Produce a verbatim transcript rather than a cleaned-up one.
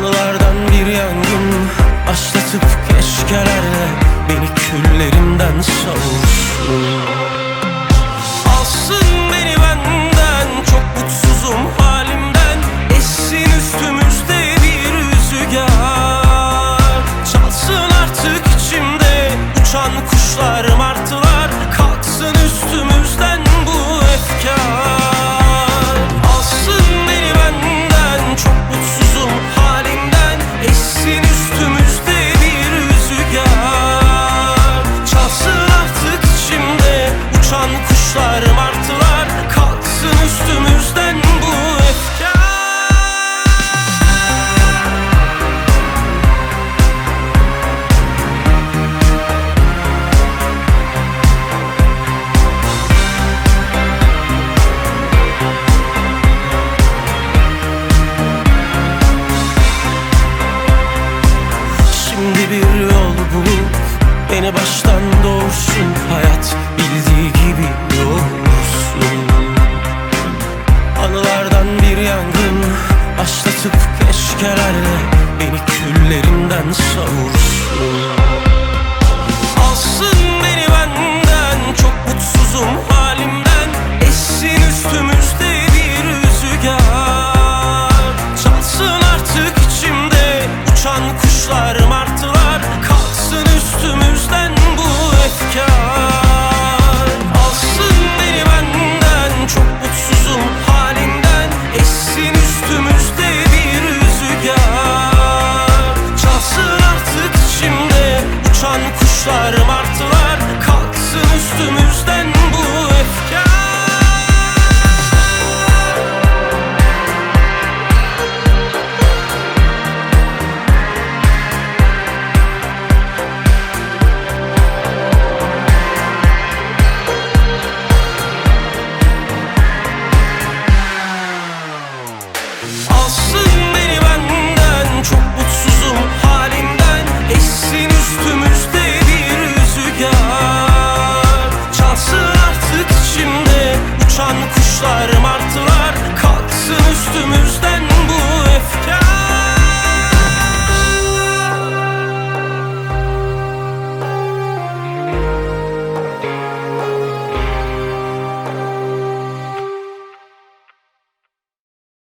Anılardan bir yangın başlatıp keşkelerle beni küllerimden savursun. Alsın beni benden, çok mutsuzum halimden. Essin üstümüzde bir rüzgar, çalsın artık içimde uçan kuşlar, martılar. Kalksın üstümüzden bu efkar. Alsın beni benden, çok mutsuzum halimden. Essin üstümüzde bir rüzgar, çalsın artık içimde uçan kuşlar, martılar. Kalksın üstümüzden bu efkar. Şimdi bir yol bulup beni baştan doğursun. Hayat bildiği gibi doğursun. Anılardan bir yangın başlatıp keşkelerle beni küllerimden savursun. Alsın beni benden, çok mutsuzum halimden. Essin üstümüzde